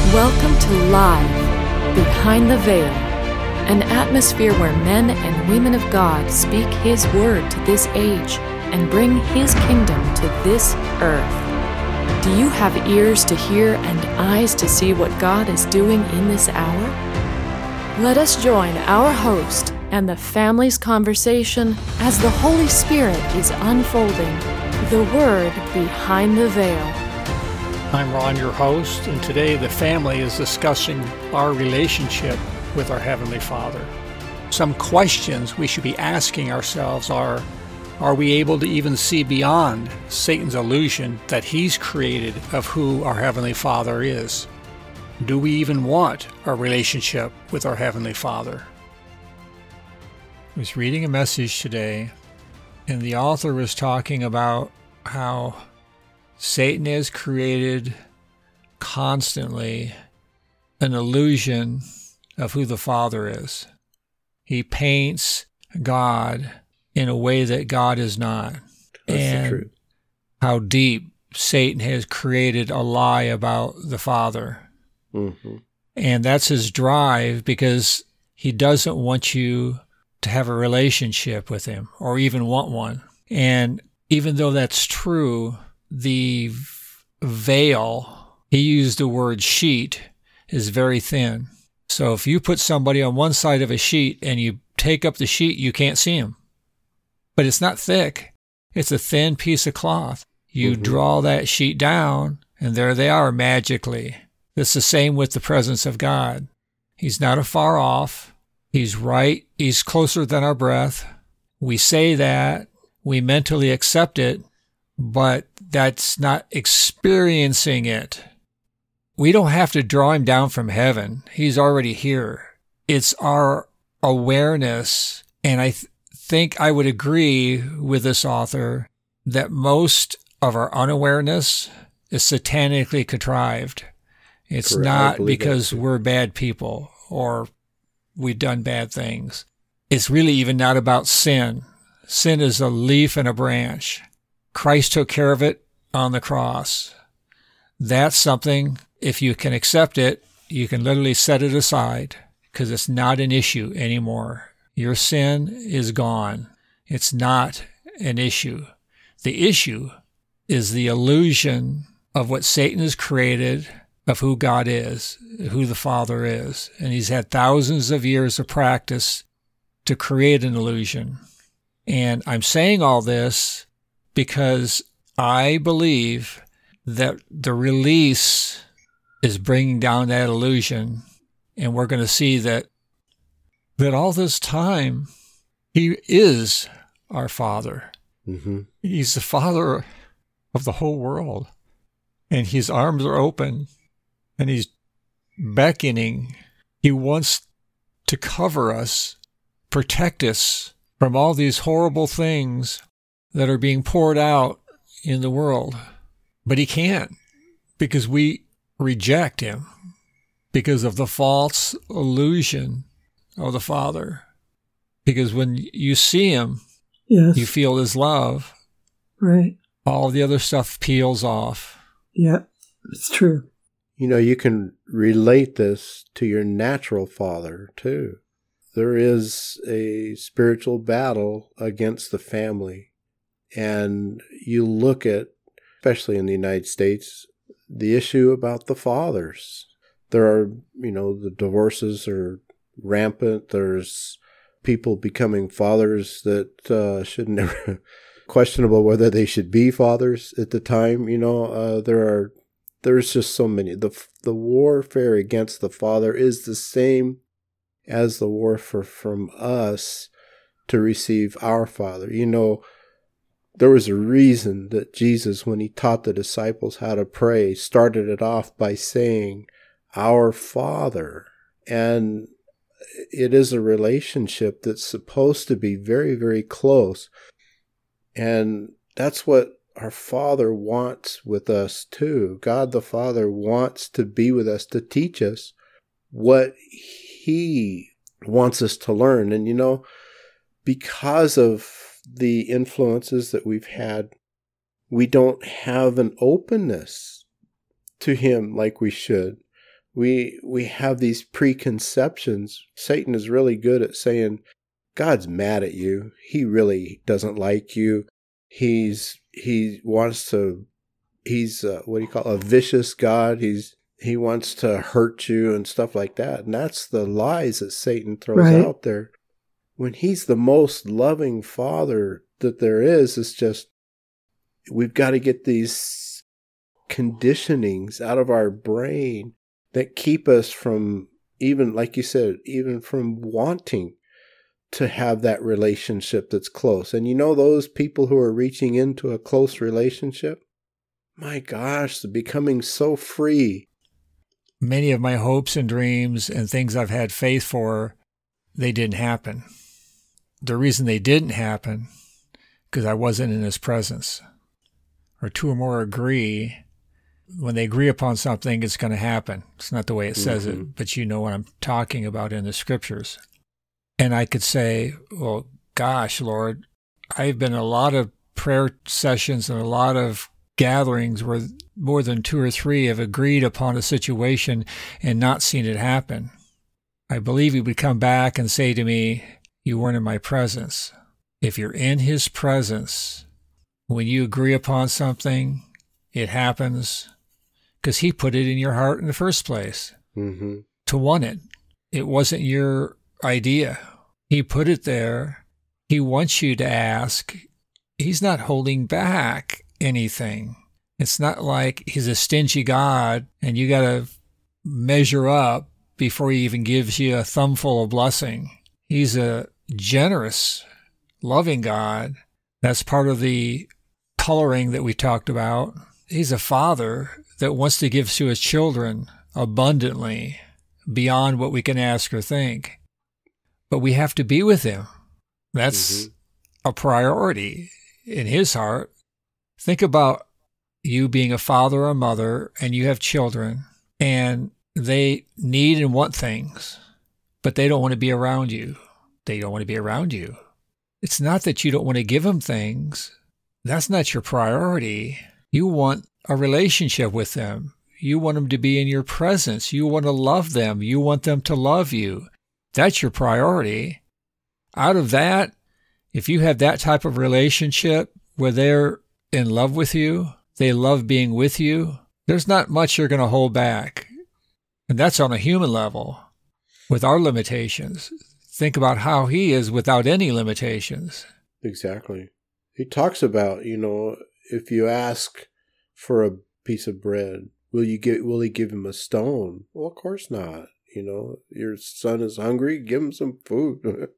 Welcome to Live, Behind the Veil, an atmosphere where men and women of God speak His word to this age and bring His kingdom to this earth. Do you have ears to hear and eyes to see what God is doing in this hour? Let us join our host and the family's conversation as the Holy Spirit is unfolding the Word behind the veil. I'm Ron, your host, and today the family is discussing our relationship with our Heavenly Father. Some questions we should be asking ourselves are we able to even see beyond Satan's illusion that he's created of who our Heavenly Father is? Do we even want a relationship with our Heavenly Father? I was reading a message today, and the author was talking about how Satan has created constantly an illusion of who the Father is. He paints God in a way that God is not. That's the truth. How deep Satan has created a lie about the Father. Mm-hmm. And that's his drive, because he doesn't want you to have a relationship with him or even want one. And even though that's true, the veil, he used the word sheet, is very thin. So if you put somebody on one side of a sheet and you take up the sheet, you can't see him. But it's not thick. It's a thin piece of cloth. You draw that sheet down, and there they are magically. It's the same with the presence of God. He's not afar off. He's right. He's closer than our breath. We say that. We mentally accept it. But that's not experiencing it. We don't have to draw him down from heaven. He's already here. It's our awareness, and I think I would agree with this author that most of our unawareness is satanically contrived. It's Correct. not because we're bad people or we've done bad things. It's really even not about sin. Sin is a leaf and a branch. Christ took care of it on the cross. That's something, if you can accept it, you can literally set it aside because it's not an issue anymore. Your sin is gone. It's not an issue. The issue is the illusion of what Satan has created of who God is, who the Father is. And he's had thousands of years of practice to create an illusion. And I'm saying all this because I believe that the release is bringing down that illusion, and we're going to see that all this time, he is our Father. Mm-hmm. He's the Father of the whole world, and his arms are open, and he's beckoning. He wants to cover us, protect us from all these horrible things that are being poured out in the world. But he can't, because we reject him because of the false illusion of the Father. Because when you see him, yes, you feel his love. Right. All the other stuff peels off. Yeah, it's true. You know, you can relate this to your natural father, too. There is a spiritual battle against the family. And you look at, especially in the United States, the issue about the fathers. There are, the divorces are rampant. There's people becoming fathers that should never, questionable whether they should be fathers at the time. There's just so many. The warfare against the father is the same as the warfare from us to receive our Father. There was a reason that Jesus, when he taught the disciples how to pray, started it off by saying, "Our Father." And it is a relationship that's supposed to be very, very close. And that's what our Father wants with us too. God the Father wants to be with us, to teach us what he wants us to learn. And because of the influences that we've had, we don't have an openness to him like we should. We have these preconceptions. Satan is really good at saying, God's mad at you. He really doesn't like you. He's a vicious God. He wants to hurt you and stuff like that. And that's the lies that Satan throws out there. When he's the most loving father that there is, it's just, we've got to get these conditionings out of our brain that keep us from, even like you said, even from wanting to have that relationship that's close. And those people who are reaching into a close relationship, my gosh, they're becoming so free. Many of my hopes and dreams and things I've had faith for, they didn't happen. The reason they didn't happen, because I wasn't in his presence. Or two or more agree. When they agree upon something, it's going to happen. It's not the way it says it, but you know what I'm talking about in the scriptures. And I could say, well, gosh, Lord, I've been in a lot of prayer sessions and a lot of gatherings where more than 2 or 3 have agreed upon a situation and not seen it happen. I believe he would come back and say to me, you weren't in my presence. If you're in his presence, when you agree upon something, it happens because he put it in your heart in the first place to want it. It wasn't your idea. He put it there. He wants you to ask. He's not holding back anything. It's not like he's a stingy God and you got to measure up before he even gives you a thumbful of blessing. He's a generous, loving God. That's part of the coloring that we talked about. He's a father that wants to give to his children abundantly beyond what we can ask or think. But we have to be with him. That's a priority in his heart. Think about you being a father or a mother and you have children and they need and want things, but they don't want to be around you. They don't want to be around you. It's not that you don't want to give them things. That's not your priority. You want a relationship with them. You want them to be in your presence. You want to love them. You want them to love you. That's your priority. Out of that, if you have that type of relationship where they're in love with you, they love being with you, there's not much you're going to hold back. And that's on a human level with our limitations. Think about how he is without any limitations. Exactly. He talks about, if you ask for a piece of bread, will he give him a stone? Well, of course not. Your son is hungry, give him some food.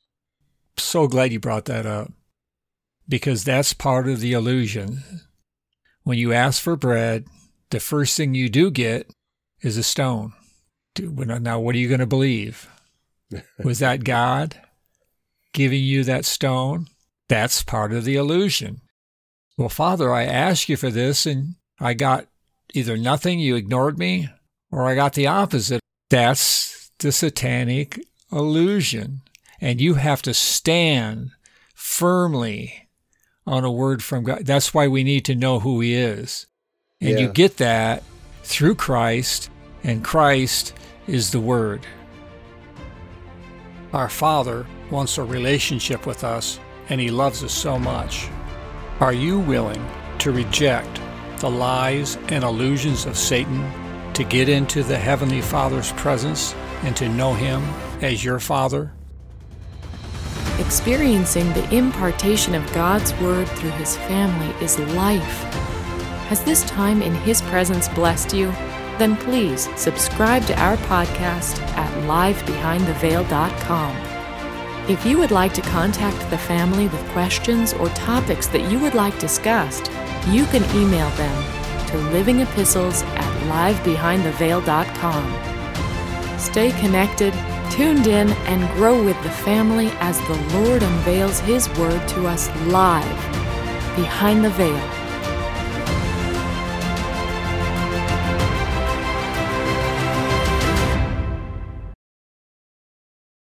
So glad you brought that up, because that's part of the illusion. When you ask for bread, the first thing you do get is a stone. Now, what are you going to believe? Was that God giving you that stone? That's part of the illusion. Well, Father, I asked you for this and I got either nothing, you ignored me, or I got the opposite. That's the satanic illusion. And you have to stand firmly on a word from God. That's why we need to know who he is. And you get that through Christ, and Christ is the Word. Our Father wants a relationship with us, and he loves us so much. Are you willing to reject the lies and illusions of Satan to get into the Heavenly Father's presence and to know him as your Father? Experiencing the impartation of God's Word through his family is life. Has this time in his presence blessed you? Then please subscribe to our podcast at livebehindtheveil.com. If you would like to contact the family with questions or topics that you would like discussed, you can email them to livingepistles@livebehindtheveil.com. Stay connected, tuned in, and grow with the family as the Lord unveils his word to us live behind the veil.